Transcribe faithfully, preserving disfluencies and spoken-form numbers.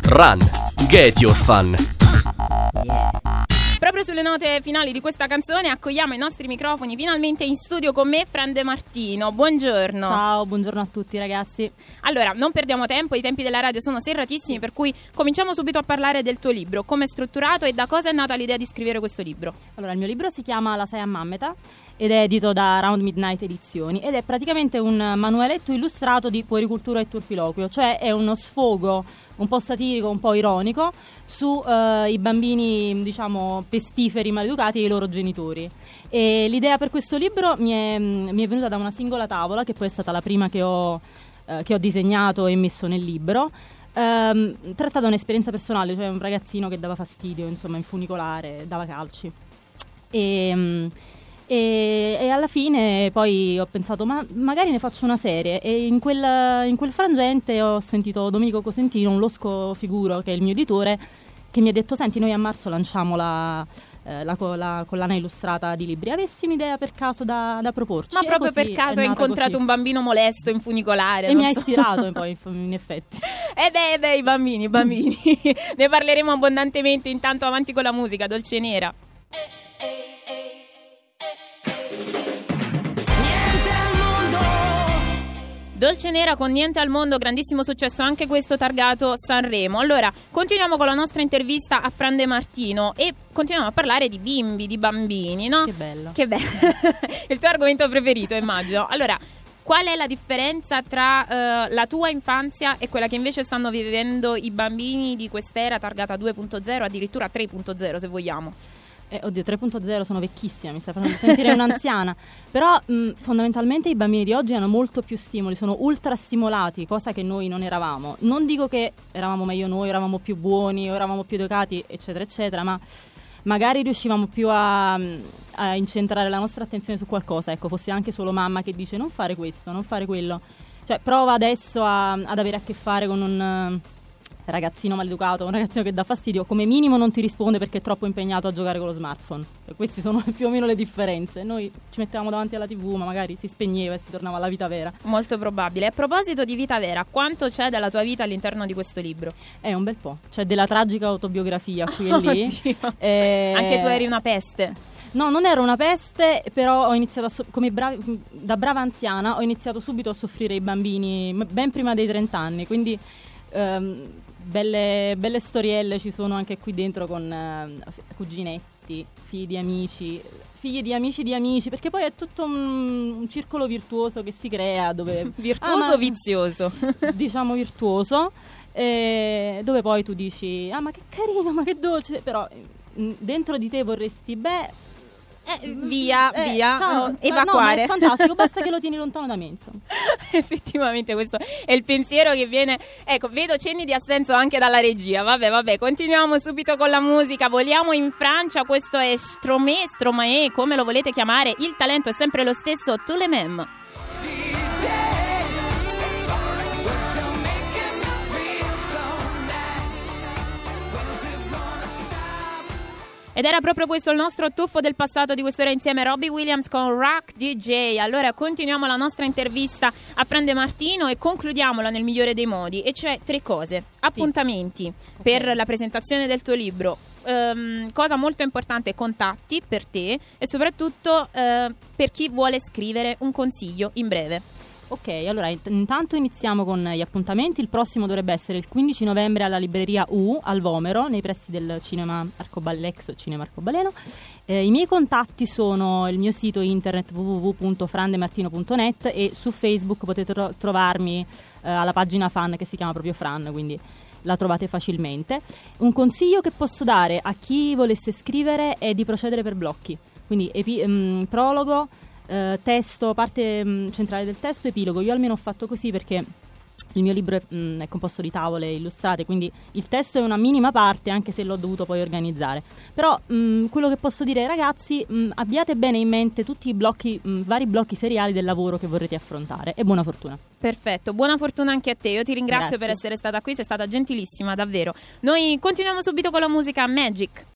Run, get your fun. Yeah. Proprio sulle note finali di questa canzone accogliamo i nostri microfoni finalmente in studio con me, Fran De Martino. Buongiorno. Ciao, buongiorno a tutti ragazzi. Allora, non perdiamo tempo, i tempi della radio sono serratissimi, per cui cominciamo subito a parlare del tuo libro. Come è strutturato e da cosa è nata l'idea di scrivere questo libro? Allora, il mio libro si chiama La Sai a Mammeta ed è edito da Round Midnight Edizioni ed è praticamente un manualetto illustrato di puericultura e turpiloquio, cioè è uno sfogo un po' satirico, un po' ironico su uh, i bambini, diciamo, pestiferi, maleducati e i loro genitori. E l'idea per questo libro mi è, mi è venuta da una singola tavola, che poi è stata la prima che ho, uh, che ho disegnato e messo nel libro. Um, tratta da un'esperienza personale, cioè un ragazzino che dava fastidio, insomma, in funicolare, dava calci. E... Um, E, e alla fine poi ho pensato ma magari ne faccio una serie e in quel, in quel frangente ho sentito Domenico Cosentino, un losco figuro che è il mio editore, che mi ha detto: senti, noi a marzo lanciamo la, eh, la, la collana illustrata di libri, avessi un'idea per caso da, da proporci? Ma proprio per caso hai incontrato così un bambino molesto in funicolare e mi ha so. ispirato poi in effetti. Eh beh, beh, i bambini, i bambini ne parleremo abbondantemente. Intanto avanti con la musica, Dolce Nera. Dolce Nera con Niente al mondo, grandissimo successo anche questo, targato Sanremo. Allora, continuiamo con la nostra intervista a Fran De Martino e continuiamo a parlare di bimbi, di bambini, no? Che bello. Che bello. Il tuo argomento preferito, immagino. Allora, qual è la differenza tra uh, la tua infanzia e quella che invece stanno vivendo i bambini di quest'era targata due punto zero, addirittura tre punto zero se vogliamo? Eh, oddio, tre punto zero sono vecchissima, mi sta facendo sentire un'anziana. Però mh, fondamentalmente i bambini di oggi hanno molto più stimoli, sono ultra stimolati, cosa che noi non eravamo. Non dico che eravamo meglio noi, eravamo più buoni, eravamo più educati, eccetera, eccetera, ma magari riuscivamo più a, a incentrare la nostra attenzione su qualcosa. Ecco, fosse anche solo mamma che dice non fare questo, non fare quello. Cioè, prova adesso a, ad avere a che fare con un ragazzino maleducato, un ragazzino che dà fastidio, come minimo non ti risponde perché è troppo impegnato a giocare con lo smartphone. E queste sono più o meno le differenze. Noi ci mettevamo davanti alla tivù, ma magari si spegneva e si tornava alla vita vera. Molto probabile. A proposito di vita vera, quanto c'è della tua vita all'interno di questo libro? È un bel po'. C'è della tragica autobiografia qui e lì. E... Anche tu eri una peste. No, non ero una peste, però ho iniziato a so- come bravi- da brava anziana ho iniziato subito a soffrire i bambini ben prima dei trenta anni, quindi um, Belle, belle storielle ci sono anche qui dentro con uh, cuginetti, figli di amici, figli di amici di amici, perché poi è tutto un, un circolo virtuoso che si crea dove virtuoso ah, ma, vizioso diciamo virtuoso, eh, dove poi tu dici ah ma che carino, ma che dolce, però mh, dentro di te vorresti beh Eh, via, eh, via, ciao, evacuare. Ma no, ma è fantastico, basta che lo tieni lontano da me, insomma. Effettivamente questo è il pensiero che viene. Ecco, vedo cenni di assenso anche dalla regia. Vabbè, vabbè, continuiamo subito con la musica. Voliamo in Francia, questo è Stromae, Stromae, come lo volete chiamare, il talento è sempre lo stesso, Tous les mêmes. Ed era proprio questo il nostro tuffo del passato di quest'ora insieme, Robbie Williams con Rock D J. Allora continuiamo la nostra intervista a Fran De Martino e concludiamola nel migliore dei modi, e cioè tre cose: appuntamenti sì. per okay. la presentazione del tuo libro, um, cosa molto importante, contatti per te e soprattutto uh, per chi vuole scrivere un consiglio in breve. Ok, allora intanto iniziamo con gli appuntamenti. Il prossimo dovrebbe essere il quindici novembre alla libreria U al Vomero, nei pressi del cinema Arcobaleno, l'ex cinema Arcobaleno. Eh, I miei contatti sono il mio sito internet w w w punto frandemartino punto net e su Facebook potete tro- trovarmi eh, alla pagina fan che si chiama proprio Fran, quindi la trovate facilmente. Un consiglio che posso dare a chi volesse scrivere è di procedere per blocchi, quindi epi- um, prologo, Uh, testo, parte mh, centrale del testo, epilogo. Io almeno ho fatto così perché il mio libro è, mh, è composto di tavole illustrate, quindi il testo è una minima parte, anche se l'ho dovuto poi organizzare. Però mh, quello che posso dire ai ragazzi, mh, abbiate bene in mente tutti i blocchi, mh, vari blocchi seriali del lavoro che vorrete affrontare, e buona fortuna. Perfetto, buona fortuna anche a te. Io ti ringrazio Grazie. per essere stata qui, sei stata gentilissima, davvero. Noi continuiamo subito con la musica Magic.